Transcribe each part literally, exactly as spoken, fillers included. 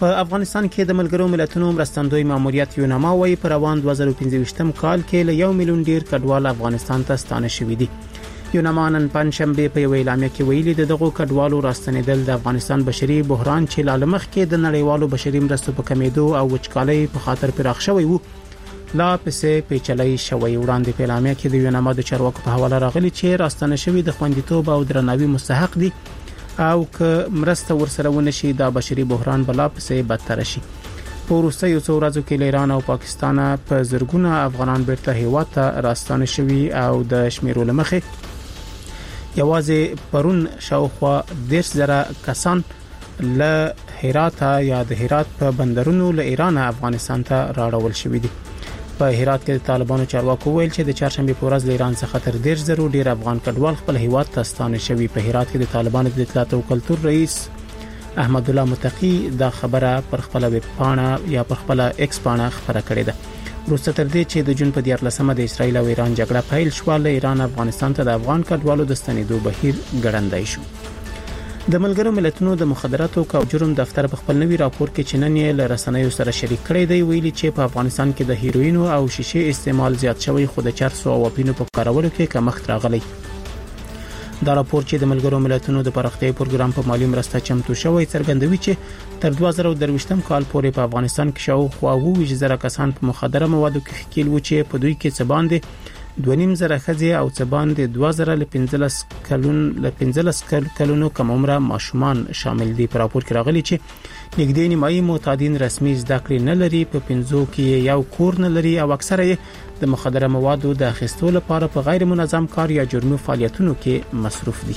په افغانستان کې د ملګرو ملتونو مرستندوی ماموریت یوناما وايي پر روان دوه زره پنځه کال کې له یو میلیون ډیر کډوال افغانستان ته ستانه شوي دي. یوناما نن پنځشنبه په یو اعلامیه کې ویلي د دغو کډوالو راستنیدل د افغانستان بشري بحران چې لالمخ کې د نړیوالو بشري مرستو په کمیدو او وچکالۍ په خاطر پراخ شوی وو لا پسې پیچلای شوی. وړاندې په اعلامیه کې د یوناما د چارواکو په حواله راغلي چې راستنه شوی د خوندیتوب او درناوي مستحق دي او که مرسته ورسره ونشي د بشري بحران بلا پسې بدتر شي. په وروستیو څو ورځو کې ایران او پاکستان په زرګونه افغانان بیرته هیواد ته راستنه شوي او د شمیرو لمخه یوازې پرون شاوخوا دیرش زره کسان له هرات یا د هرات په بندرونو له ایران افغانستان ته راړول شوي دي. په هرات کې د طالبانو چارواکو ویل چې د چهارشنبه په ورځ له ایران څخه تر دیرش زره ډیر افغان کډوال خپل هیواد ته ستانه شوي. په هرات کې د طالبانو د اطلاعات او کلتور رئیس احمد الله متقی دا خبره پر خپل ویب پاڼه یا پر خپل ایکس پاڼه خبره کړې ده. وروسته تر دې چې د جون په دیارلسمه د اسرایل او ایران جګړه پیل شو له ایران افغانستان ته د افغان کډوالو د ستنېدو بهیر ګړندای شو. د ملګرو ملتونو د مخدراتو او جرم دفتر په خپل نوي راپور کې چې نن یې له رسنیو سره شریک کړی دی ویلي چې په افغانستان کې د هیروین او شیشې استعمال زیات شوی خو د چرسو او اپینو په کارولو کې کمښت راغلی. دا راپور چې د ملګرو ملتونو د پراختیايي پروګرام په مالی مرسته چمتو شوی څرګندوي چې تر دوه زره درویشتم کال پورې په افغانستان کې شاوخوا اووه زره کسان په مخدره موادو کې ښکیل و چې په دوی کې څه باندې دوه نیم زره ښځې او څه باندې دوه زره له پنځلس کلون له پنځلس کلونو کم عمره ماشومان شامل دي. په راپور کې راغلي چې نږدې نیمایي معتادین رسمي زده کړې نه لري، په پنځو کې یو کور نه لري او اکثره یې د مخدره موادو د اخیستو لپاره په غیر منظم کار یا جرمي فعالیتونو کې مصروف دي.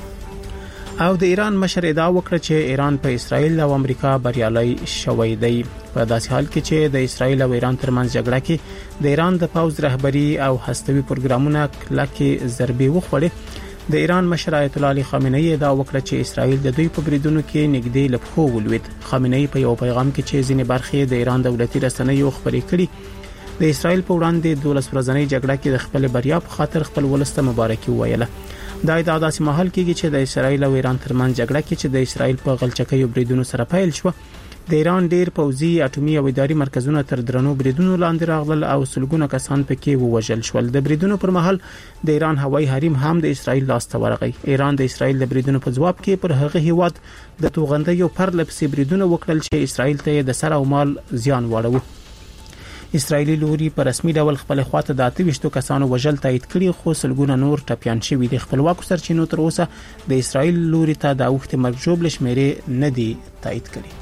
او د ایران مشر ادعا وکړه چې ایران په اسرائیل او امریکا بریالي شوی دی. په داسې حال کې چې د اسرائیل او ایران ترمنځ جګړه کې د ایران د پوځ رهبری او هستوي پروګرامونه کلکه ضربې وخوړې. د ایران مشر آیت الله علي خامنه‌ای ادعا وکړه چې اسرائیل د دوی په بریدونو کې نږدې لپخو ولوید. خامنه‌ای په یو پیغام کې چې ځینې برخې د ایران دولتي رسنیو خبرې کړي د اسرائیل په وړاندې دولس ورځنۍ جګړه کې د خپل بریا په خاطر خپل ولسته مبارکي وویله. دا ادعا داسې مهال کېږي چې د اسرائیل او ایران ترمنځ جګړه کې چې د اسرائیل په غلچکیو بریدونو سره پیل شو د ایران ډیر پوځي اټومي او اداري مرکزونه تر درنو بریدونو لاندې راغلل او سلګونه کسان پکې ووژل شول. د بریدونو پر مهال د ایران هوایي حریم هم د اسرائیل لاسته ورغی. ایران د اسرائیل د بریدونو په جواب کې پر هغه هیواد د توغندیو پر لپسې بریدونه وکړل چې اسرائیل ته د سر او مال زیان واړو. اسرائیلی لوري په رسمي ډول خپل خواته د اته ویشت کسانو وژل تایید کړي خو سلګونه نور ټپيان شوي دي. خپلواکو سرچینو تر اوسه د اسرائیل لوري ته د اوخت مرګ جوړ شمیرې نه دي تایید کړي.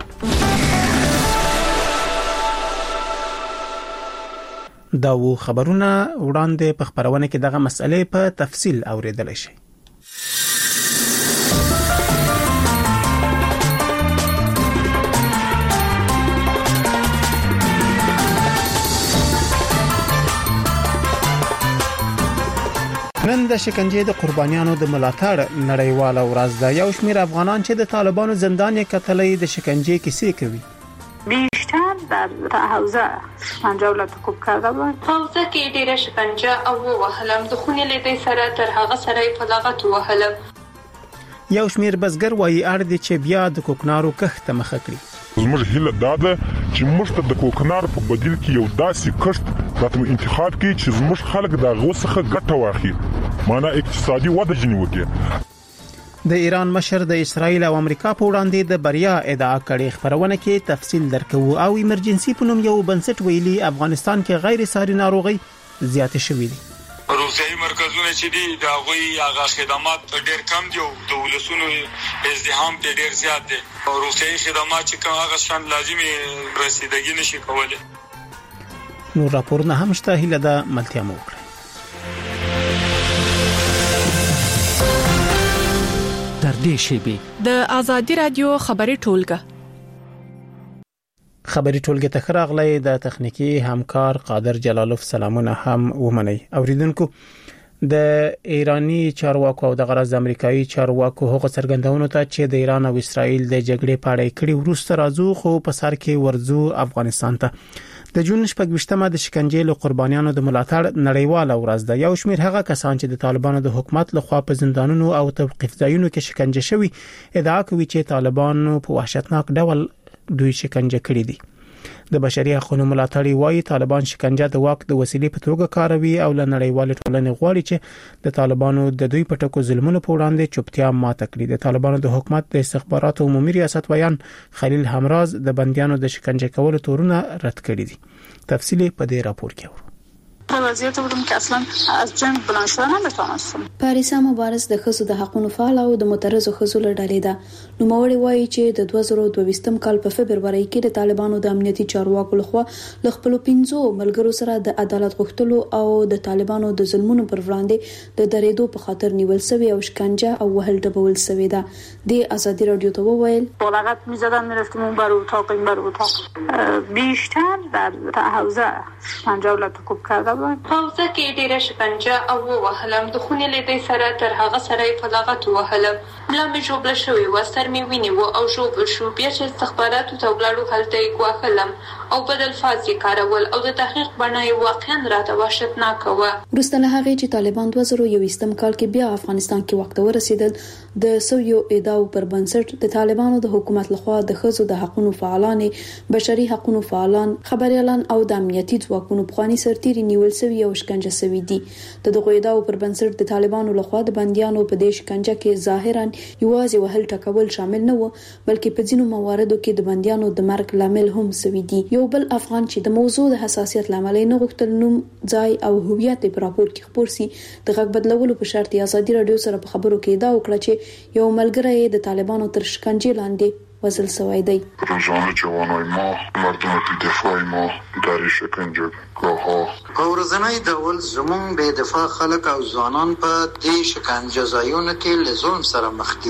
دا و خبرونه وړاندې په خبرونه کې دغه مسئله په تفصیل اوریدل شي. نن د شکنجې د قربانیانو د ملاتړ نړیواله ورځ ده. یو شمېر افغانان چې د طالبانو زندان یې کتلې د شکنجې کیسې کوي. بیشتر در حوزه شکنجه ولت کوب کرده بود. حوزه کې ډیره شکنجه او وهلم د خونې لیدې سره تر هغه سره په لغت وهلم. یو شمېر بزګر وایي اړ دي چې بیا د کوکنارو کښت مخه کړي. زموږ هیله دا ده چې موږ ته د کوکنار په بدیل کې یو داسې کښت راته انتخاب کړي چې زموږ خلک د غوسه ګټه واخلي، معنا اقتصادي وده جنې وکړي. د ایران مشر د اسرائیل او امریکا په وړاندې د بریا ادعا کړې. خبرونه کې تفصیل درکو او ایمرجنسي په نوم یو بنسټ ویلي افغانستان کې غیر ساري ناروغي زیات شوې دي. روغتیايي مرکزونه چې دي دا غوي هغه خدمات ډېر کم دي او د ولسونو ازدحام په ډېر زیات دي. روغتیايي خدمات چې کوم هغه شان لازمي رسیدګي نشي کولای. نو راپورونه هم شته، هیله ده ملتیا مو وکړي. در دې شیبي د ازادي رادیو خبري ټولګه خبري ټولګه ته خراغلې د تخنیکی همکار قادر جلالوف سلامونه هم ومني. اوریدونکو د ایرانی چارواکو او د غرض امریکایي چارواکو هغه څرګندونو ته چې د ایران او اسرائیل د جګړې په اړه کړي ورسته راځو خو په سر کې ورځو افغانستان ته. د جون شپږمه د شکنجې له قربانیانو د ملاتړ نړیواله ورځ ده. یو شمېر هغه کسان چې د طالبانو د حکومت لخوا په زندانونو او توقيف ځایونو کې شکنجه شوي ادعا کوي چې طالبانو په وحشتناک ډول دوی شکنجه کړي دي. د بشري حقوقو ملاتړي وايي طالبان شکنجه د واک د وسیلې په توګه کاروي او له نړیوال ټولنې غواړي چې د طالبانو د دوی په ټکو ظلمونو په وړاندې چوپتیا ماته کړي. د طالبانو د حکومت د استخباراتو عمومي ریاست ویان خلیل همراز د بنديانو د شکنجه کولو تورونه رد کړي دي. تفصیل په دې راپور کې و. وضعیت بودم که اصلا از جنگ بلند شدن نمیتونستم. پاریسا مبارز د خزو د حقوقو فعال او د معترضو خزو لړلې ده. نو موري وایي چې د دوه زره دوه ویشتم کال په فبرवरी کې د طالبانو د امنیتي چارواکو لخوا ل خپل پنځو ملګرو سره د عدالت غوښتلو او د طالبانو د ظلمونو پر وړاندې د درېدو په خاطر نیول شوی او شکنجه او وهل ډبول شوی ده. د ازادي رادیو ته وویل بلغت می‌زدن می‌رفتیم اون بر اتاق این بر اتاق بیشتر در حوزه پنجاه لاتوکوب کرده حوزه کې ډیره شکنجه او وهلم د خونې لیدې سره تر هغه سره په لغت وهلم ملا مې جوړ شوی و سر مې ویني او جوړ شو بیا چې استخباراتو ته ولاړو هلته یې واخلم او بدل فاز کارول او د تحقیق بنای واقعا راته وحشتناک و. وروسته له هغه چې طالبان دوه زره یو ویشتم کال کې بیا افغانستان کې وخت ورسېدل د سویو ادعاو پر بنسټ د طالبانو د حکومت لخوا د خزو د حقوقو فعالان بشري حقوقو فعالان خبريالان او د امنیتي ځواکونو پخوانی سرتيري نیول شوی او شکنجه شوی دي. د دغه ادعاو پر بنسټ د طالبانو لخوا د بنديانو په دې شکنجه کې ظاهرا یوازې وهل ټکول شامل نه و بلکې په ځینو مواردو کې د بنديانو د مرګ لامل هم شوی دي. یو بل افغان چې د موضوع د حساسیت لامل نه غوښتل نوم ځای او هویت په راپور کې خبر سي د غږ بدلولو په شرط ازادي رادیو سره په خبرو کې دا وکړه چې یو ملګری د طالبانو تر شکنجه لاندې وزل سوی دی. رجان جوانای ما مردم بی دفاع ما در شکنجه ها په ورځنی ډول زمون بی دفاع خلک او ځوانان په دې شکنجه ځایونو کې له ظلم سره مخ دي.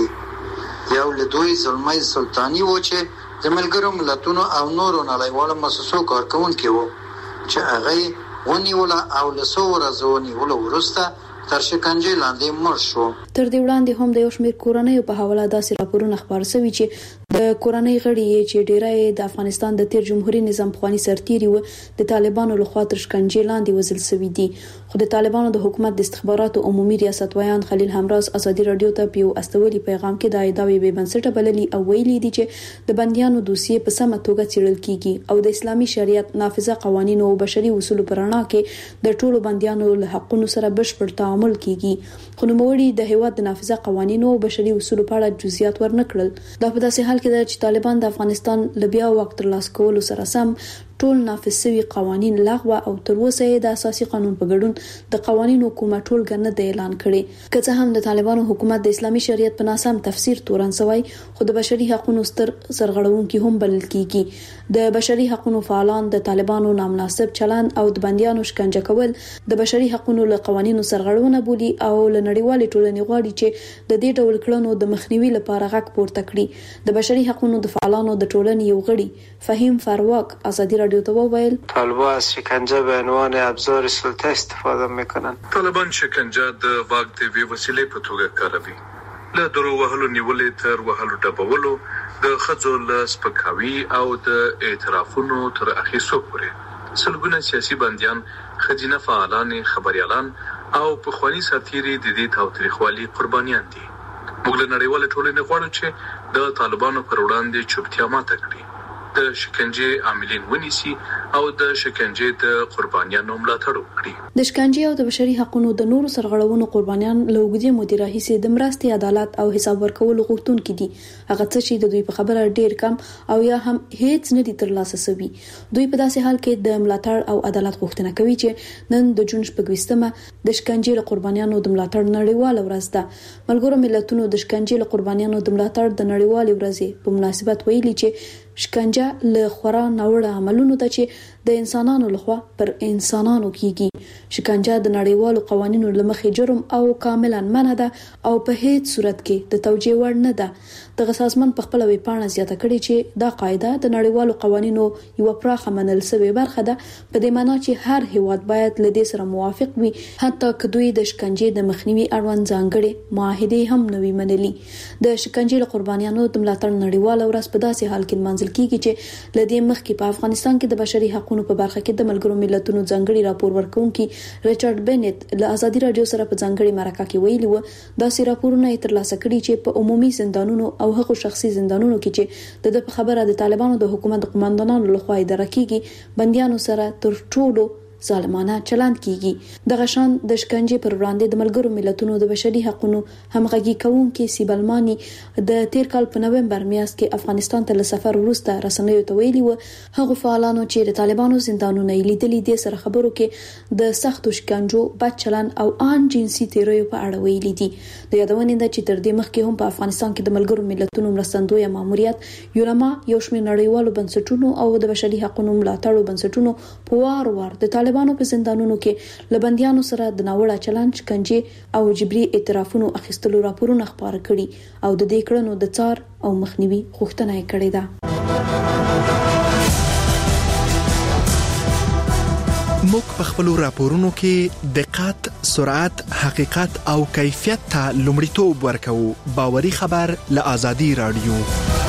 یو له دوی ظلمي سلطانی و چې د ملګرو ملتونو او نورو نړیوالو مؤسسو کارکونکي وو چې هغه ونیول او له څو ورځو ونیول وروسته تر شکنجه لاندې مړ شو. تر دې وړاندې هم د یو شمېر کورنۍ په حواله داسې راپورونه خبر شوي چې د کورنۍ غړي چې ډیری د افغانستان د تیر جمهوریت نظام خواني سرتيري و د طالبانو لخوا تر شکنجه لاندې وزل شوي دي. خو د طالبانو د حکومت د استخباراتو عمومي ریاست ویان خلیل همراز ازادي رادیو ته په استولي پیغام کې د ادعاوی به بنسټه بللي او ویلي دي چې د بنديانو دوسیې په سمه توګه څېړل کیږي او د اسلامي شریعت نافذه قوانینو او بشري اصول پر رڼا کې د ټولو بنديانو له حقوقو سره بشپړ تعامل کیږي. خو نوموړي د هیواد د نافذه قوانینو او بشري اصول په اړه جزئیات ورنکړل. دا په داسې حال کې ده چې طالبان د افغانستان لبیا وخت ترلاسه کولو سره سم ټول نافذ شوي قوانين لغوه او تر اوسه د اساسي قانون په ګډون د قوانینو کومه ټولګه نه د اعلان کړي. که څه هم د طالبانو حکومت د اسلامي شریعت په ناسم تفسیر تورن سوی خو د بشري حقوقو ستر سرغړونکي هم بلل کیږي. د بشري حقوقو فعالان د طالبانو نامناسب چلن او د بنديانو شکنجه کول د بشري حقوقو له قوانینو سرغړونه بولي او له نړیوال ټولنې غواړي چې د دې ډول کړنو د مخنیوي لپاره غږ پورته کړي. د بشري حقوقو د فعالانو د ټولنې یو غړي فهیم فارواق ازادي رادیو ته وویل طالبان از شکنجه به عنوان ابزار سلطه استفاده میکنن. طالبان شکنجه د واک د وی وسیلې په توګه کاروي. له درو وهلو نیولې تر وهلو ډبولو د خځو له سپکاوي او د اعترافونو تر اخیستو پورې سلګونه سیاسي بنديان خځینه فعالان خبريالان او په خواني ساتيري د دې تاوتریخوالي قربانيان دي. موږ له نړیوال ټولنې غواړو چې د طالبانو پر وړاندې چوپتیا ماته کړي، د شکنجه عاملین ونیسي او د شکنجه د قربانیانو ملاتړ وکړي. د شکنجه او د بشري حقوقو د نورو سرغړونو قربانیان له وګړي مدیره هیڅ د مرستي عدالت او حساب ورکول غوښتونکي دي. هغه څه چې د دوی په خبره ډیر کم او یا هم هیڅ نه دي ترلاسه شوی. دوی په داسې حال کې د ملاتړ او عدالت غوښتنه کوي چې نن د جون شپږمه د شکنجه له قربانیانو د ملاتړ نړیواله ورځ ده. ملګرو ملتونو د شکنجه له قربانیانو د ملاتړ د نړیوالې ورځې په مناسبت ویلي چې شکنجه له خورا ناوړه عملونو ته چې د انسانانو لخوا پر انسانانو کیږي. شکنجه د نړیوالو قوانینو لمخې جرم او کاملا منع ده او په هیڅ صورت کې د توجیه وړ نه ده. دغه سازمان په خپل ویبپاڼه زیاته کړې چې دا قاعده د نړیوالو قوانینو یو پراخه منل شوی برخه ده، په دې معنی چې هر هیواد باید له دې سره موافق وي، حتی که دوی د شکنجه د مخنیوي اړوند ځانګړي معاهده هم نوي منلي. د شکنجه له قربانیانو د ملاتړ نړیواله ورځ په داسې حال کې منځل کیږي چې لدې مخکې په افغانستان کې د بشري حقوقو حقوقو په برخه کې د ملګرو ملتونو ځانګړي راپور ورکونکي ریچارډ بنت له ازادي رادیو سره په ځانګړي مرکه کې ویلي و دا سي راپورونه ترلاسه کړي چې په عمومي زندانونو او هغو شخصي زندانونو کې چې د خبره د طالبانو د حکومت قوماندانانو لخوا اداره کیږي بنديانو سره تر ټولو ظالمانه چلند کیږي د غشان د شکنجې پر وړاندې د ملګرو ملتونو د بشري حقوقو همغږي کوونکي سیبلماني د تیر کال په نومبر میاشت کې افغانستان ته له سفر وروسته رسنیو ته ویلي و هغه فعالانو چې د طالبانو زندانونو لیدلي دي سره خبرو کې د سخت شکنجو بد چلند او ان جنسي تیریو په اړه ویلي دي د یادونې ده چې تر دې مخکې هم په افغانستان کې د ملګرو ملتونو مرستندوی ماموریت یونما یو شمېر نړیوالو بنسټونو او د بشري حقوقو ملاتړو بنسټونو په وار وار د طالبانو په زندانونو کې لبنديانو سره د ناوړه چلند شکنجې او جبري اعترافونو اخیستلو راپورونه خبر کړي او د دې کړنو د څار او مخنیوي غوښتنه یې کړې ده. موږ په خپل راپورونو کې دقت، سرعت، حقیقت او کیفیت ته لومړیتوب ورکوو. باوري خبر له ازادي رادیو.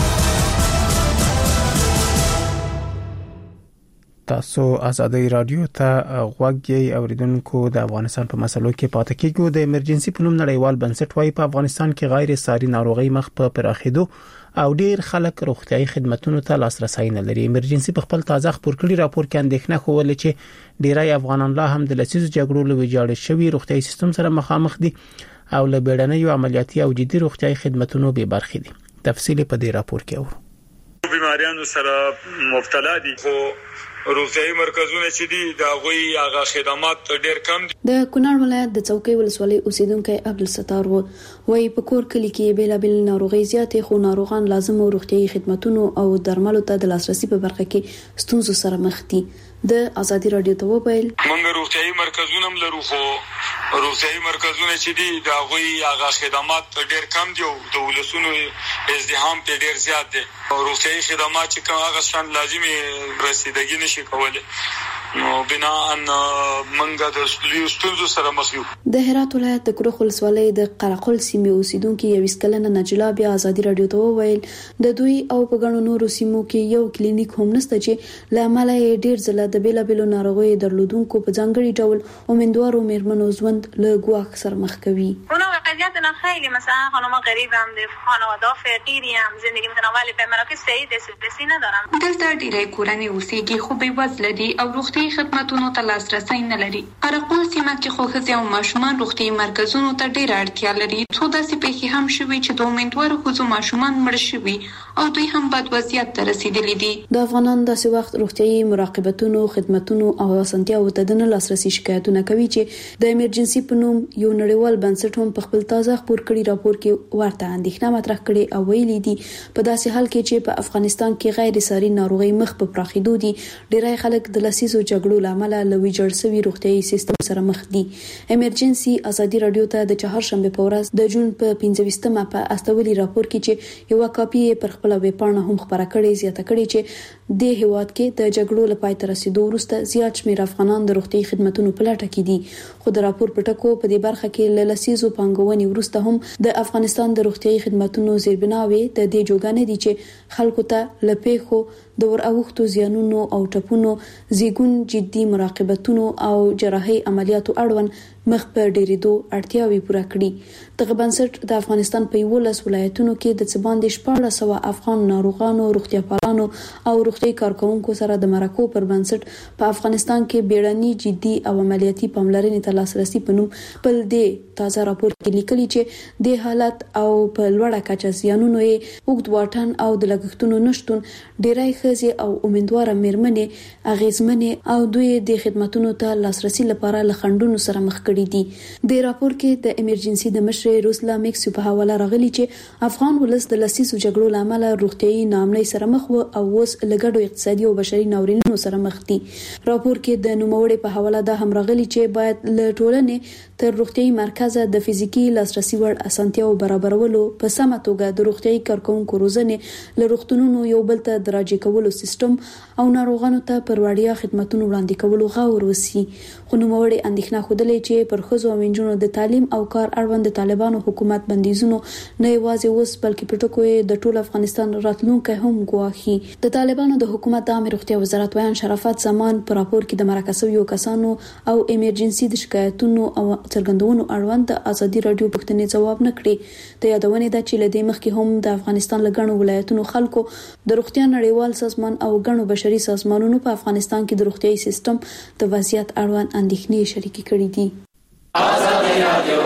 تاسو ازادي رادیو ته غوږی اوریدونکو د افغانستان په مسلو کې پاتې کېږو. د ایمرجنسي په نوم نړیوال بنسټ وايي په افغانستان کې غیر ساري ناروغي مخ په پراخېدو او ډیر خلک روغتيایي خدماتو ته لاسرسي نه لري. ایمرجنسي په خپل تازه خبر کړي راپور کې اندېښنه خوله چې ډیری افغانان لا هم د لسیزو جګړو له ویجاړ شوی روغتيایي سیستم سره مخامخ دي او له بیړنیو عملیاتي او جدي روغتيایي خدماتو به برخې دي. تفصیل په دې راپور کې اورو. بیماریانو سره مبتلا دي خو روغتيایي مرکزونه چې دي دا غوي هغه خدمات ډېر کم دي. د کونړ ولایت د چوکۍ ولسوالۍ اوسیدونکو عبدالستار وایي په کور کلی کې بیل بیل ناروغي زیاتې خو ناروغان لازم روغتيایي خدماتو او درملو ته د لاسرسي په برخه کې ستونزو سره مخ دي. د ازادي رادیو ته وویل موږ روغتيایي مرکزونه هم لرو خو روغتيایي مرکزونه چې دي دا غوي هغه خدمات ډېر کم دي او د ولسونو ازدحام په ډېر زیات دي. روغتيایي خدمات چې کوم هغه شان لازمي رسیدګي نشي کولای نو بنا ان منګه د ستونزو سره مخ یو. د هرات ولایت د کروخ ولسوالۍ د قرقل سیمې اوسیدونکو یو وسکلنه نجلا بیا ازادي رادیو ته وویل د دوی او په غنو نورو سیمو کې یو کلینیک هم نشته چې لامل یې ډیر ځله د بیل بیل ناروغي درلودونکو په ځانګړي ډول امیدوارو میرمنو ژوند له ګواښ سره مخ کوي. اونا وضعیتنا خیلی مثلا خانم غریبم ده خانواده فقیری هم زندگی متناول به مراکز صحی دسترسی ندارم. دلته ډیری کورنۍ اوسېږي خو بې وزله دي او روغتي خدماتونو ته لاسرسي نه لري. قرقل سیمه کې خو ښځې او ماشومان روغتي مرکزونو ته ډیر اړتیا لري. څو داسې پیښې هم شوي چې د امیدوارو ښځو ماشومان مړ شوي او دوی هم بد وضعیت ته رسیدلي دي. د افغانان داسې وخت روغتيایي مراقبتونو خدماتونو او اسانتیاو ته د لاسرسي شکایتونه کوي چې د ایمرجنسي په نوم یو نړیوال بنسټ هم په خپل تازه خبر کړي راپور کې ورته اندېښنه مطرح کړي او ویلي دي په داسې حال کې چې په افغانستان کې غیر ساري ناروغي مخ په پراخېدو دي ډیری خلک د لسیزو جګړو لامل له ویجاړ شوی روغتيایي سیستم سره مخ دي. ایمرجنسي ازادي رادیو ته د چهارشنبه په ورځ د جون په پنځه په استولي راپور کې چې یو کاپي پر خپل ویب پاڼه هم خبره کړې زیاته کړې چې د هیواد کې د جګړو لپاره تر رسیدو وروسته زیات شمېر افغانان د روغتي خدماتو په لټه کې دي. خو د راپور په ټکو په دې برخه کې له لسیزو پنګونې وروسته هم د افغانستان د روغتي خدماتو زیربناوي د دې جوګانې دي چې خلکو ته لپیخو د ور اوختو زیانونو او ټپونو زیګون جدي مراقبتونو او جراحي عملیاتو اړوند مخ په ډیریدو اړتیاوي پوره کړي. دغه بنسټ د افغانستان په یولس ولایتونو کې د څباندې شپږ سوه افغان ناروغانو روغتیا پالانو او روغتي کارکونکو سره د مرکو پر بنسټ په افغانستان کې بیړني جدي او عملیاتي پاملرنې ته لاسرسي په نوم بل د تازه راپور کې لیکلي چې د حالت او په لوړه کچه زیانونو یې وګد واټن او د لګښتونو نشټون ډیری ښځې او امیدواره میرمنې اغیزمنې او دوی د خدماتو ته لاسرسي لپاره لخندونو سره مخ کړي دي. د راپور کې د ایمرجنسي د مشر روسلا میکسو په حواله راغلي چې افغان ولس د لسیزو جګړو لامل روغتيایي ناامنۍ سره مخ و او اوس لګړو اقتصادي او بشري ناورینونو سره مخ دي. راپور کې د نوموړي په حواله دا هم راغلي چې باید له ټولنې تر روغتيایي مرکز د فزیکی لاسرسي وړ اسانتیاو برابرولو په سمه توګه د روغتيایي کارکونکو روزنې له روغتونونو یو بل ته دراجې کولو سیستم او ناروغانو ته پر وړیا خدماتو وړاندې کولو غوړ وسی. خو نوموړي اندېښنه خوده چې پر ښځو او نجونو د تعلیم او کار اړوند طالبانو حکومت بندیزونو نه یوازې اوس بلکې په ټکو د ټول افغانستان راتلونکي هم ګواښي. د طالبانو د حکومت د عامه روغتیا وزارت وایي شرافت زمان په راپور کې د مرکزي یو کسانو او ایمرجنسي د شکایتونو او څرګندونو اړوند د ازادي رادیو پوښتنې جواب نه کړی. د یادونه ده چې لدې مخکې هم د افغانستان لګڼو ولایتونو خلکو د روغتیا نړیوال سازمان او غنو بشري سازمانونو په افغانستان کې د روغتيایي سیستم د وضعیت اړوند اندېښنې شریکې کړې دي. آزادي رادیو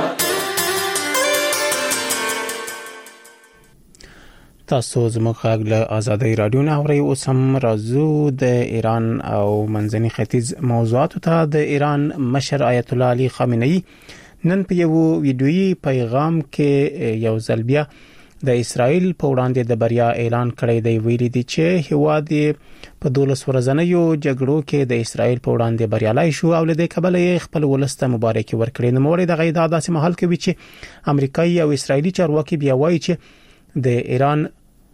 تاسو زموږ غږ له آزادي رادیو نه اورئ. اوس هم راځو د ایران او منځني ختیځ موضوعاتو ته. د ایران مشر آیت الله علي خامنه‌ای نن په یو ویډیويي پیغام کې یو ځل بیا د اسرائیل په وړاندې د بریا اعلان کړی دی. ویلي دی چې هیواد په دولس ورځنیو جګړو کې د اسرائیل په وړاندې بریالي شو او له دې کبله خپل ولسته مبارکي ورکړي. نو موري د غیدا داسې محل کې وی چې امریکایي او اسرائیلي چارواکي بیا وایي چې د ایران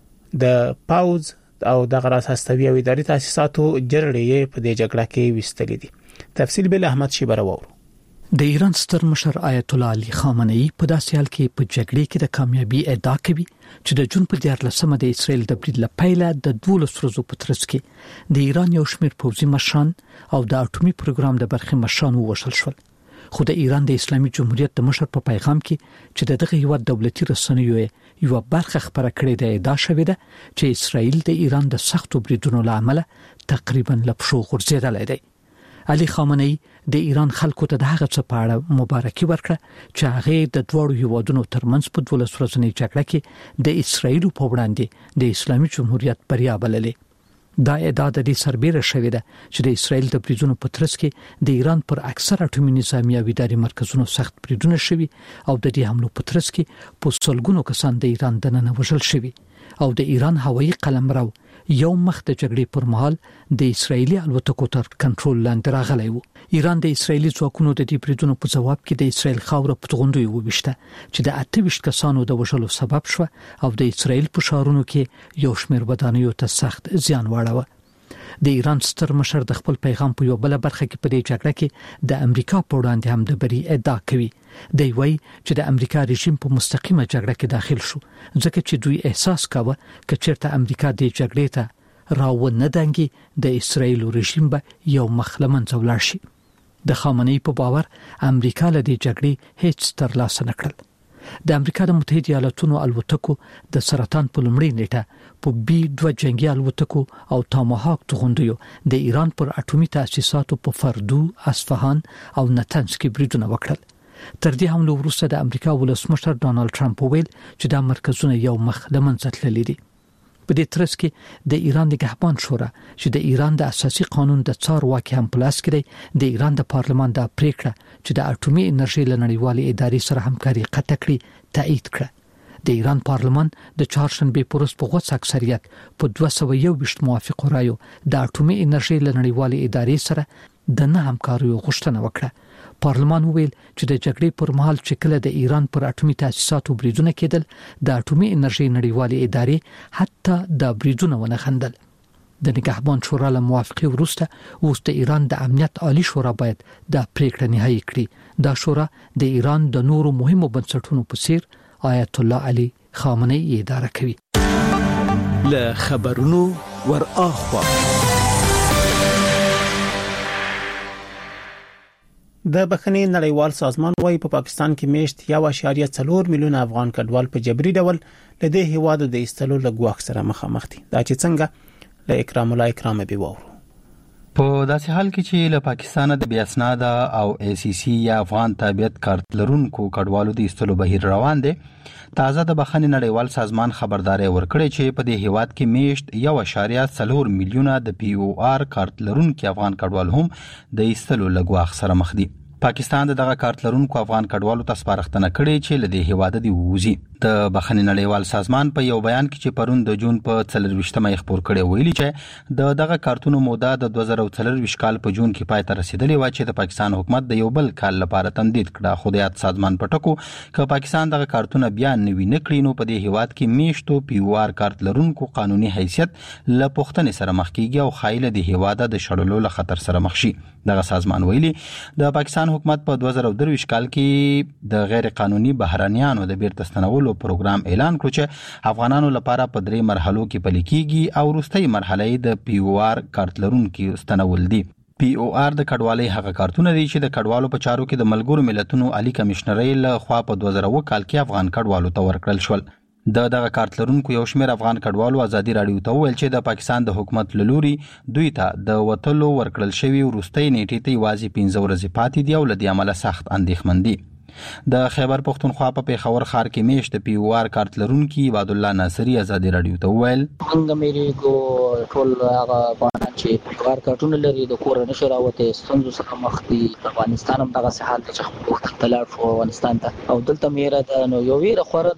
د پاوز او د غراس هستوي او اداري تاسیساتو جرړې په دې جګړه کې وستلې دي. تفصیل بل احمد شي برور. د ایران ستر مشر آیت الله علي خامنه‌ای په داسې حال کې په جګړې کې د کامیابی ادعا کوي چې د جون په دیارلسمه د اسرائیل د برید لپاره د دولس ورځو په ترڅ کې د ایران یو شمېر پوځي مشران او د اټومي پروګرام د برخې مشران ووژل شول. خو د ایران د اسلامي جمهوریت د مشر په پیغام کې چې دغه هیواد دولتي رسنیو یو برخه خبره کړې ده ادعا شوې ده چې اسرائیل د ایران د سختو بریدونو لامل تقریبا لپښو غورځېدل دی. علي خامنه‌ای د ایران خلکو ته د هغه څه په اړه مبارکي ورکړه چې هغه د دوړو هیوادونو ترمنځ په دولس ورځنۍ جګړه کې د اسرائیل په وړاندې د اسلامي جمهوریت بریا بللې. دا ادعا د دې سربېره شوې ده چې د اسرائیل د بریدونو په ترڅ کې د ایران پر اکثر اټومي نظامی او اداري مرکزونو سخت بریدونه شوي او د دې حملو په ترڅ کې په سلګونو کسان د ایران دننه وژل شوي او د ایران هوایي قلمرو یو مخ د جګړې پر مهال د اسرایلی الوتکو تر کنټرول لاندې راغلی و. ایران د اسرایلی ځواکونو د دې بریدونو په جواب کې د اسرایل خاوره په توغندوی وبښته چې د اته ویشت کسانو د وژلو سبب شو او د اسرایل په شهرونو کې یو شمېر ودانیو ته سخت زیان واړاوه. د ایران ستر مشر د خپل پیغام په یو بل برخه کې په دې جګړه کې د امریکا په وړاندې هم د بری ادعا کوي. دی وایي چې د امریکا رژیم په مستقیمه جګړه کې داخل شو ځکه چې دوی احساس کاوه چې چیرته امریکا د جګړې ته راو نه دنګي د اسرایل رژیم به یو مخلمن ځولار شي. د خامنه‌ای په باور امریکا له دې جګړې هیڅ ترلاسه نکړل. د امریکا د متحده ایالاتونو الوتکو د سرطان په لومړۍ نیټه په بي دوه جنگي الوتکو او تاماهاک توغندیو د ایران پر اټومي تاسیساتو په فردو، اصفهان او نتنز کې بریدونه وکړل. تر دې حمله وروسته د امریکا ولسمشر ډانلډ ټرمپ ویل چې دا مرکزونه یو مخ له منځه تللي دي. په دې ترڅ کې د ایران نگهبان شورا چې د ایران د اساسي قانون د څار واک هم پلاس کړي د ایران د پارلمان د پریکړه چې د اټومي انرژي لنړیوالې ادارې سره همکاري قطع کړي تایید کړه. د ایران پارلمان د چهارشنبه پروس په غوڅ اکثریت په دوه سوه یو ویشت موافقو رایو د اټومي انرژي لنړیوالې ادارې سره د نه همکاري غوښتنه وکړه. پارلمان وویل چې د جګړې پر مهال چې کله د ایران پر اټومي تاسیساتو بریدونه کېدل د اټومي انرژي نړیوالې ادارې حتی د بریدونه ونه خندل. د نگهبان شورا له موافقه وروسته اوس د ایران د امنیت عالی شورا باید د پریکړه نهایی کړي. دا شورا د ایران د نورو مهمو بنسټونو په څیر آیت الله علي خامنه‌ای اداره کوي. له خبرونو ور اخوا د بخښنې نړیوال سازمان وايي په پاکستان کې میشت یو اشاریه څلور میلیون افغان کډوال په جبري ډول له دې هیواد د ایستلو لګواخ سره مخامخ دي. دا چې څنګه له اکرام الله اکرام به وورو. په داسې حال کې چې له پاکستان د بیا اسناد او ای سی سی یا افغان تابعیت کارت لرونکو کډوالو د ایستلو بهیر روان دي، تازه د بخښنې نړیوال سازمان خبرداري ورکړي چې په دې هیواد کې میشت یو اشاریه څلور میلیونه د پی او آر کارت لرونکو افغان کډوال هم د ایستلو لګواخ سره مخ دي. پاکستان دغه کارتلرونکو افغان کډوالو ته سپارښتنه کړې چې له دې هیواده دی ووځي. د بخښنې نړیوال سازمان په یو بیان کې چې پرون د جون په څلرویشتمه خبر کړي ویلي چې د دغه کارتونو موده د دوه زره څلرویشت کال په جون کې پای ته رسیدلې و چې د پاکستان حکومت د یو بل کال لپاره تمدید کړه. خو د یاد سازمان په ټکو ک پاکستان دغه کارتونه بیا نوي نکړي نو په دې هیواد کې میشتو پیوار کارتلرونکو قانوني حیثیت له پښتنې سره مخ کیږي او خایله د هیواده د شړلو له خطر سره مخ شي. دغه سازمان ویلي د پاکستان حکومت په دوه زره درویشت کال کې د غیر قانوني بهرانيانو د بیرته ستنولو پروګرام اعلان کړ چې افغانانو لپاره په درې مرحلو کې پلي کیږي او وروستۍ مرحله د پی او آر کارتلرونکو ستنول دي. پی او آر د کډوالۍ هغه کارتونه دي چې د کډوالو په چارو کې د ملګرو ملتونو عالی کمشنرۍ له خوا په دوه زره کال کې افغان کډوالو ته ورکړل شول. د دغه کارتلرونکو یو شمېر افغان کډوالو ازادي راډیو ته وویل چې د پاکستان د حکومت لوري دوی ته د وټلو ورکړل شوی وروستۍ نیټې ته یوازې پنځه ورځې پاتې دي او له دې امله سخت اندېښمن دي. د خیبر پختونخوا په پیښور ښار کې میشت پی او آر کارتلرونکو عبد الله ناصری ازادي راډیو ته وویل څنګه مېری کو ټول هغه افغانان چې پی او آر کارتونه لري د کور نشه راوته ستونزو سره مخ دي. افغانستان هم دغه حال ته چې وخت تلار شو افغانستان ته او دلته میرا د نو یو ویره خوره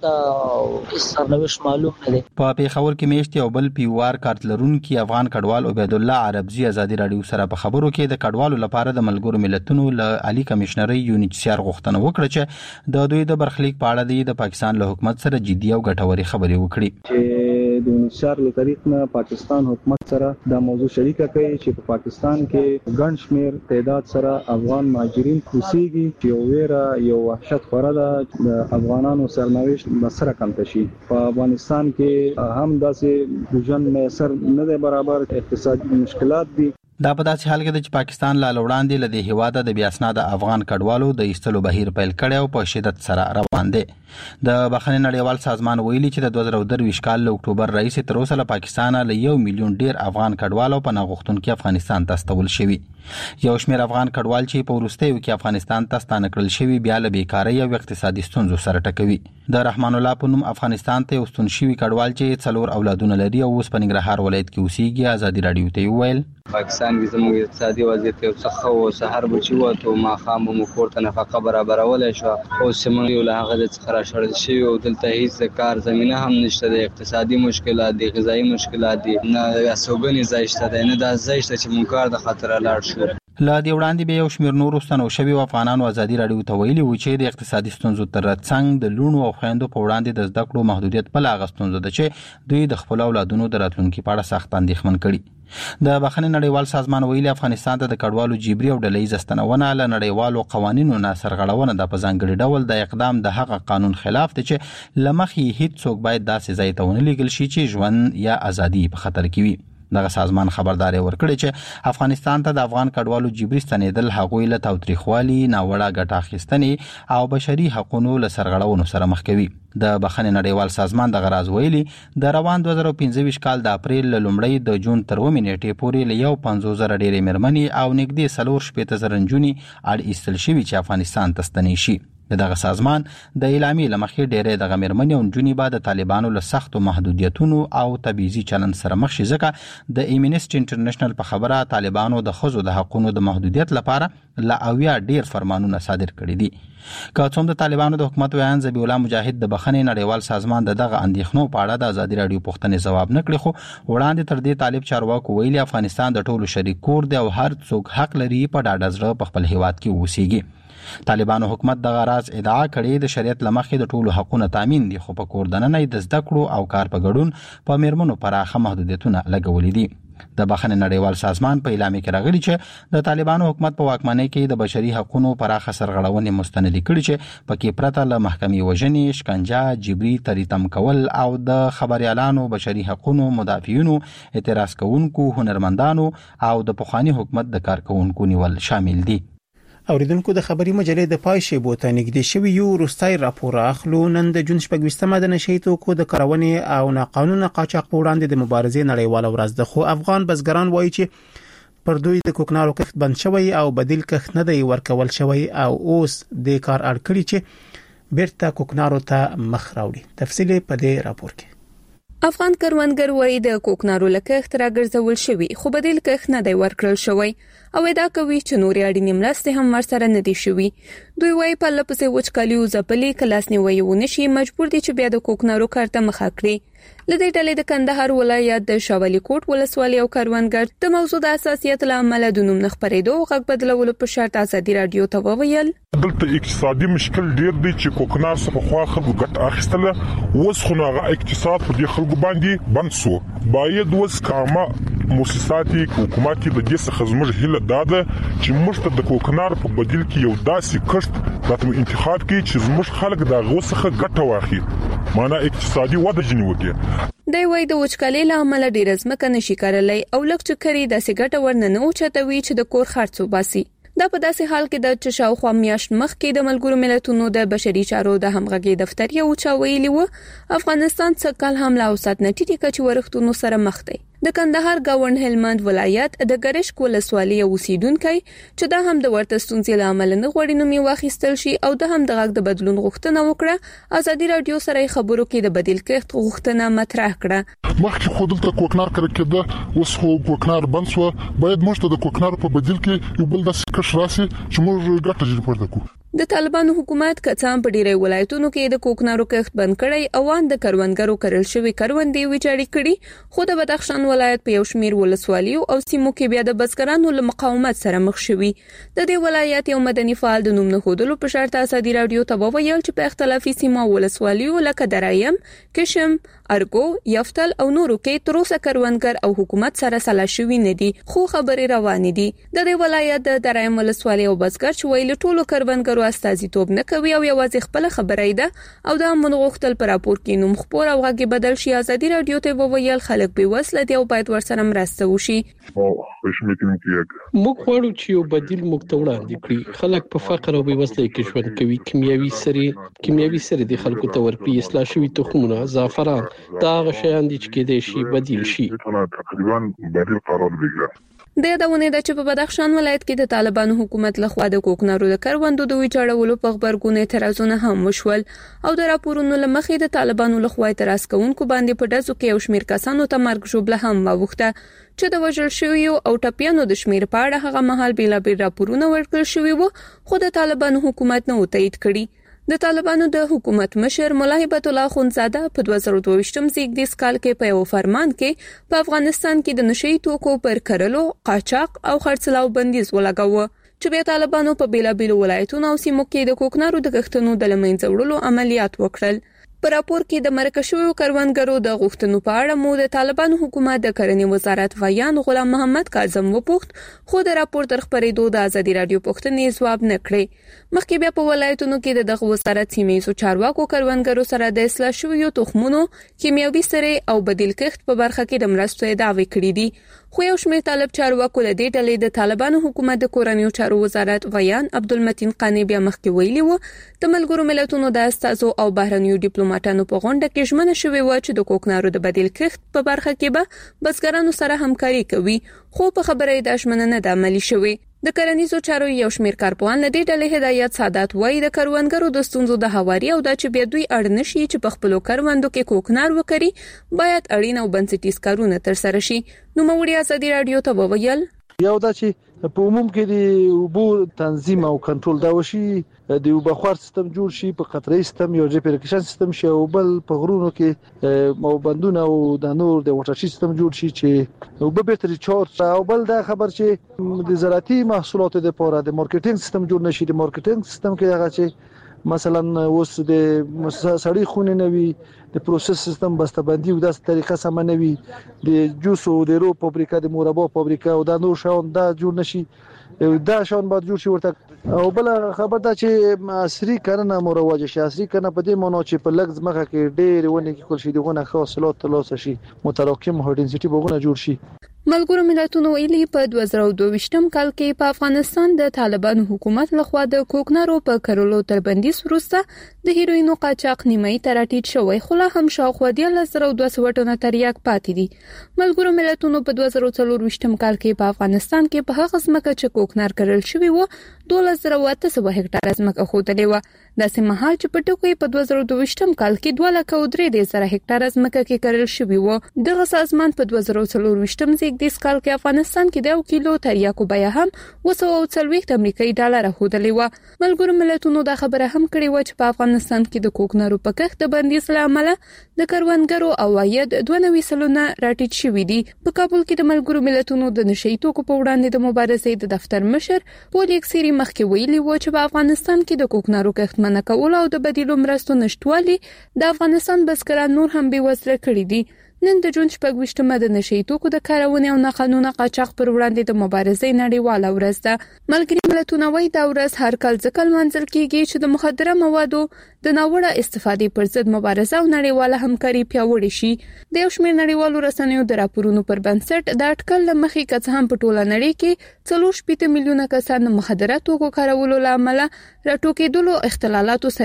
د سرنوش معلوم نه دي. په پیښور کې میشت یو بل پی او آر کارتلرونکو افغان کډوال عبد الله عربزي ازادي راډیو سره په خبرو کې د کډوالو لپاره د ملګرو ملتونو له عالی کمشنرۍ یونیچ سي آر غوښتنه وکړه چې د دوی د برخلیک په اړه د پاکستان له حکومت سره جدي او ګټوري خبرې وکړي چې د یونیچ سي آر له طریق نه پاکستان حکومت سره د موضوع شریکه کوي چې په پاکستان کې ګڼ شمېر تعداد سره افغان مهاجرین اوسېږي چې یو ویره یو وحشت خوره ده د افغانانو سرنوشت مسره کم تشي. په افغانستان کې هم داسې ژوند میسر نه دی برابر، اقتصادي مشکلات دي. دا په داسې حال کې د پاکستان لا وړاندې له دې هیواده د بیا اسناد افغان کډوالو د ایستلو بهیر پیل کړي او په شدت سره روان دي. د بخښنې نړیوال سازمان ویلي چې د دوه زره درویشت کال له اکتوبر راهیسې تر اوسه له پاکستان له یو میلیون ډیر افغان کډوالو په ناغښتونکو افغانستان ته استول شوي. یو شمېر افغان کډوال چې په وروستیو کې افغانستان ته ستانه کړل شوي بیا له بیکارۍ او اقتصادي ستونزو سره ټکوي. د رحمان الله په نوم افغانستان ته وستون شوي کډوال چې څلور اولادونه لري او اوس په ننګرهار ولایت کې اوسېږي ازادي راډیو ته ویل پاکستان کې زموږ اقتصادي وضعیت یو څه خو سحر بچي وته ما خام مو کورته نفقه برابرولای شو او سیمه یو له هغه د څخه شړل شي او دلته هیڅ کار زمينه هم نشته. د اقتصادي مشکلات دي، غذایی مشکلات دي، نه اسوګنی ځایشته ده، نه د ځایشته چې مونږ کار د خطر لاړ شو. لا دی وړاندې به یو شمېر نور ستنو شوی افغانانو ازادي راډیو ته ویلي و چې د اقتصادي ستونزو ترڅنګ د لونو او خويندو په وړاندې د زده کړو محدودیت په لاغ ستونزو ده چې دوی د خپل اولادونو د راتلونکو په اړه سخت اندېښمن کړي. د بخښنې نړیوال سازمان ویلي افغانستان ته د کډوالو جبري او ډلهییز استنونه له نړیوالو قوانینو نه سرغړونه د په ځانګړي ډول د اقدام د هغه قانون خلاف دی چې لمخې هیڅ څوک باید داسې ځای ته ونه لیږل شي چې ژوند یا ازادي په خطر کې وي. دغه سازمان خبرداري ورکړي چې افغانستان ته د افغان کډوالو جبري ستنېدل هغوی له تاوتریخوالي، ناوړه ګټه اخیستنې او بشري حقوقو له سرغړونو سره مخ کوي. د بخښنې نړیوال سازمان د غراز ویلي د روان دوه زره پنځه ویشت کال د اپریل له لومړۍ د جون تر اوومې نیټې پورې له یو پنځوس زره ډېرې مېرمنې او نږدې څلور شپېته زره نجونې اړ ایستل شوي چې افغانستان ته ستنې شي. دغه سازمان د اعلامیې لمخې ډېرې دغه مېرمنې او نجونې به د طالبانو له سختو محدودیتونو او تبعیضي چلند سره مخ شي ځکه د ایمنسټي انټرنیشنل په خبره طالبانو د ښځو د حقوقو د محدودیت لپاره لا اویا ډېر فرمانونه صادر کړي دي. که څوم د طالبانو د حکومت ویان ذبیح الله مجاهد د بخښنې نړیوال سازمان د دغه اندېښنو په اړه د ازادي راډیو پوښتنې ځواب نه کړي، خو وړاندې تر دې طالب چارواکو ویلي افغانستان د ټولو شریک کور دی او هر څوک حق لري په ډاډه زړه په خپل هیواد کې اوسېږي. طالبانو حکومت دغه راز ادعا کړې د شریعت لمخې د ټولو حقوقو تامین دي، خو په کور دننه د زده کړو او کار په ګډون په میرمنو پراخه محدودیتونه لګولې دي. د بخښنې نړیوال سازمان په اعلامیه کې راغلي چې د طالبانو حکومت په واکمنۍ کې د بشري حقوقو پراخه سرغړونې مستند کړي چې پکې پرته له محکمې وژنې، شکنجه، جبري تریتم کول او د خبريالانو، بشري حقوقو مدافعینو، اعتراض کوونکو، هنرمندانو او د پخوانی حکومت د کارکونکو نیول شامل دي. اوریدونکو د خبري مجلې د پای شیبو ته نږدې شوی یو وروستۍ راپور اخلو. نن د جون شپږویشتمه د نشي توکو د کارونې او ناقانونه قاچاق په وړاندې د مبارزې نړیواله ورځ ده، خو افغان بزګران وایي چې پر دوی د کوکنارو کښت بند شوی او بدیل کښت نه دی ورکول شوی او اوس د کار اړ کړی چې بیرته کوکنارو ته مخ راوړي. تفصیل په دې راپور کې. افغان کروندګر وایي د کوکنارو لکښت راګرځول شوی خو بدیل کښت نه دی ورکړل شوی. او ادعا کوي چې نورې اړینې مرستې هم ورسره نه دي شوي. دوی وايي په لپسې وچکالیو ځپلې کلاس نیوي ونشي مجبور دي چې بیا د کوکنارو کارته مخه کړي. لدې ډلې د کندهار ولایت د شاولي کوټ ولسوالۍ او کروندګر د موضوع د حساسیت له امله د نوم نخبرېدو او غږ بدلولو په شرط ازادي رادیو ته وویل دلته اقتصادي مشکل ډیر دی چې کوکنار څخه خو خلکو ګټ اخیستله اوس خو هغه اقتصاد په دې خلکو باندې بند شو. باید اوس کامه مؤسساتي حکومتي د دې څخه زموږ هیله داده چې موږ ته د کوکنار په بدیل کې یو داسې کښت راتم انتخاب کړي چې زموږ خلک د هغه څخه ګټه واخلي معنا اقتصادي وده جنې وکړي. دی وايي د وچکالۍ له امله ډېر ځمکه نشي کارلای او لږ چې کړي داسې ګټه ورنه نه اوچتوي چې د کور خرڅ وباسي. دا په داسې حال کې د چې شاوخوا میاشت مخکې د ملګرو ملتونو د بشري چارو د همغږي دفتر یو چا ویلي و افغانستان څه کال هم لا اوسات نټیټي کچ ورښتونو سره مخ دی. د کندهار گاوند هلمند ولایت د ګرشک ولسوالۍ اوسیدونکو چې دا هم د ورته ستونزې له امله نه غوړي نومي واخیستل شي او د هم د غږ د بدلون غوښتنه وکړه. ازادي رادیو سره خبرو کې د بدیل کښت غوښتنه مطرح کړه. مخکې خو دلته کوکنار کړه کېده اوس خو کوکنار بند شو. باید موږ ته د کوکنار په بدیل کې یو بل داسې کښ راسي چې موږ ګټه جوړ پورته کوو. د طالبانو حکومت کڅام په ډیری ولایتونو کې د کوکنارو کښت بند کړی او ان د کروندګرو کرل شوی کروندې ویجاړي کړي. خو د بدخشان ولایت په یو شمیر ولسوالیو او سیمو کې بیا د بزګرانو له مقاومت سره مخ شوي. د دې ولایت یو مدني فعال د نوم نه خودلو په شرط ازادي رادیو ته وویل چې په اختلافي سیمو ولسوالیو لکه درایم، کشم، ارګو، یفتل او نورو کې تر اوسه کروندګر او حکومت سره سلا شوي نه دي خو خبرې روانې دي. د دې ولایت د درایم ولسوالۍ او بزګر چې ویل ټولو کروندګرو استازیتوب نه کوي او یوازې خپل خبرې ده او دا منغوښتل پر راپور کې نوم خبر او غږی بدل شي. ازادي رادیو ته وویل خلک به وسله دی او باید ورسره مرسته وشي. موږ غواړو چې یو بدیل موږ ته وړاندې کړي. خلک په فقر او بېوزلۍ کې ژوند کوي. کیمیاوي سرې کیمیاوي سرې د خلکو ته ورپی اصلاح شوي تخمونه زعفران دا هغه شیان دي چې کېدای شي بدیل شي. تقریبا بدیل قرار بگیره. د یادونه ده چې په بدخشان ولایت کې د طالبانو حکومت لخوا د کوکنارو د کروندو د ویجاړولو په خبرګون اعتراضونه هم وشول او د راپورونو لمخې د طالبانو لخوا اعتراض کوونکو باندې په داسو کې یو شمیر کسانو ته مرګ ژوبله هم واوښته چې د وژل شویو او ټپیانو د شمیر په اړه هغه مهال بیلابیل راپورونه ورکړل شوي وو خو د طالبانو حکومت نه تایید کړي. د طالبانو د حکومت مشر مولا هبت الله خونزاده په دوه زره دوه زیږدیز کال کې په یو فرمان کې په افغانستان کې د نشئی توکو پر کرلو، قاچاق او خرڅلاو بندیز ولګاوه چې بیا طالبانو په بیلابیل ولایتونو او سیمو کې د کوکنارو د کښتونو د لمنځه وړلو عملیات وکړل. په راپور کې د مرکه شویو کروندګرو د غوښتنو په اړه مو د طالبانو حکومت د کرنې وزارت ویان غلام محمد کاظم وپوښت خو د راپور تر خبرېدو د ازادي رادیو پوښتنې ځواب نه کړی. مخکې بیا په ولایتونو کې د دغه وزارت سیمې چارواکو کروندګرو سره د اصلاح شویو تخمونو، کیمیاوي سرې او بدیل کښت په برخه کې د مرستو ادعاوې کړې دي. خو یو شمېر طالب چارواکو له دې ډلې د طالبانو حکومت د کورنیو چارو وزارت ویان عبدالمتین قانی بیا مخکې ویلي وو د ملګرو ملتونو د استازو او بهرنیو ډیپلوماټانو په غونډه کې ژمنه شوې و چې د کوکنارو د بدیل کښت په برخه کې به بزګرانو سره همکاري کوي خو په خبرې د ژمنه نه د عملي شوې. د کرنیزو چارو یو شمیر کارپوهان لدې ډلې هدایت سادات وایي د کروندګرو د ستونزو د هواري او د چې بیا دوی اړ نشي چې په خپل کروندو کې کوکنار وکړي باید اړین او بنسټیز کارونه تر سره شي. نو موږ ازادي رادیو ته وویل یو دا چې په عموم کې د اوبو تنظیم او کنټرول دا وشي د اوبو خوار سیستم جوړ شي په قطري سیستم یو ریپریکشن سیستم شي او بل په غرونو کې مو بندونه او د نور د واټر سیستم جوړ شي چې اوبو به تر چارج او بل دا خبر چې د زراعتي محصولاتو لپاره د مارکیټینګ سیستم جوړ نشي. د مارکیټینګ سیستم کې هغه چې مثلا اوس د سړی خونه نوي د پروسس سیستم بسته‌بندي او د طریقه سم نه وي د جوس او د رو فابریکا د مربا فابریکا او د نور شاون دا جوړ نشي دا شاون باید جوړ شي ورته. او بل خبر دا چې عصري کرنه مروج شي. عصري کرنه په دې معنی چې په لږ ځمکه کې ډېر ونه کې کول شي دغه حاصلات ترلاسه شي متراکم هاي ډنسټي بغونه جوړ شي. ملګرو ملتونو ویلي په دوه زره دوه کال کې په افغانستان د طالبانو حکومت لخوا د کوکنارو په کرلو تر بندیز وروسته د هیروینو قاچاق نیمه تراټیټ شوی خو لا هم شاوخوا د دوه زره دوه ټنه تریاک پاتې دي. ملګرو ملتونو په دوه زره څلور کال کې په افغانستان کې په هغه ځمکه چې کوکنار کرل شوی و دوه زره اته سوه هکټاره ځمکه ښودلې وه. داسې مهال چې په ټکو په دوه زره دوه کال کې دوه لکه او درې زره هکټاره ځمکه کې کرل شوې وه. دغه سازمان په دوه زره څلور زیږدیز کال کې افغانستان کې د یو کیلو تریاکو بیه هم اوه سوه او څلوېښت امریکایي ډالره ښودلې وه. ملګرو ملتونو دا خبره هم کړې وه چې په افغانستان کې د کوکنارو په کښت د بندیز له امله د کروندګرو عواید دوه نوي سلنه راټیټ شوي دي. په کابل کې د ملګرو ملتونو د نشهیي توکو په وړاندې د مبارزې د دفتر مشر پول یکسری مخکې ویلي و چې په افغانستان کې د کوکنارو کښت منع کول او د بدیلو مرستو نشټوالي د افغانستان بزګران نور هم بېوزله کړي دي. نن د جون شپږ ویشتمه د نشهیي توکو د کارونې او ناقانونه قاچاق پر وړاندې د مبارزې نړیواله ورځ ده. ملګري ملتونه وایي دا ورځ هر کال ځکه لمانځل کیږي چې د مخدره موادو د ناوړه استفادې پر ضد مبارزه او نړیواله همکاري پیاوړې شي. د یو شمېر نړیوالو رسنیو د راپورونو پر بنسټ د اټکل له مخې که څه هم په ټوله نړۍ کې څلور شپېته میلیونه کسان د مخدره توکو کارولو له امله راټوکېدلو اختلالاتو سره